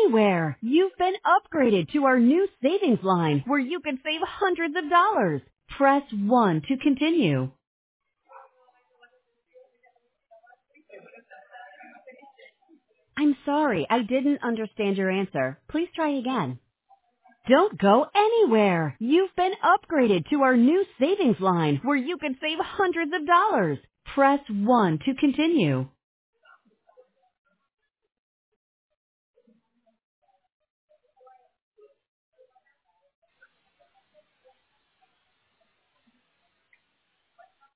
anywhere. You've been upgraded to our new savings line where you can save hundreds of dollars. Press 1 to continue. I'm sorry, I didn't understand your answer. Please try again. Don't go anywhere. You've been upgraded to our new savings line where you can save hundreds of dollars. Press 1 to continue.